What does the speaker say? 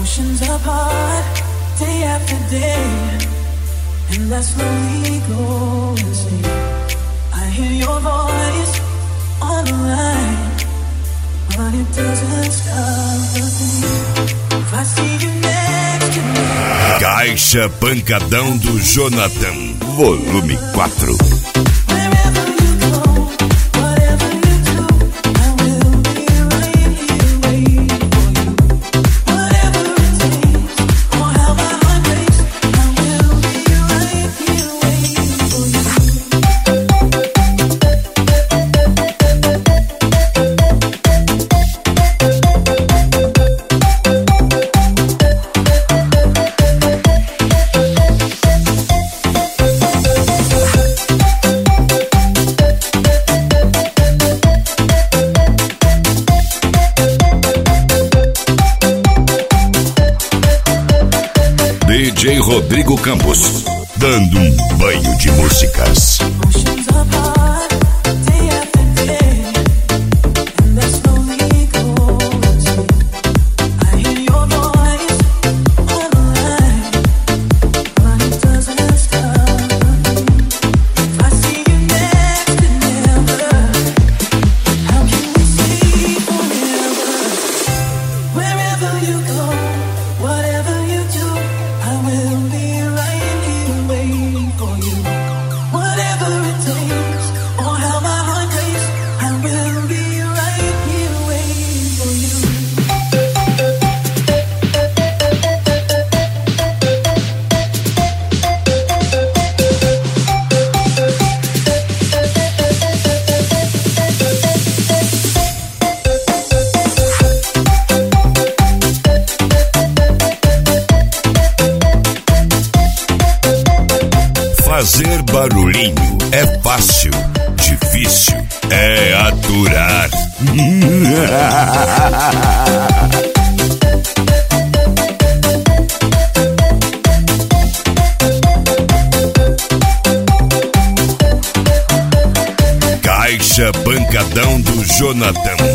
Oceans apart, day after day, and I slowly go insane. I hear your voice on the line, but it doesn't stop the pain. If I see you next to me. Caixa Pancadão do Jonathan, volume 4. DJ Rodrigo Campos, dando um banho de músicas. Fazer barulhinho é fácil, difícil é aturar. Caixa Pancadão do Jonathan.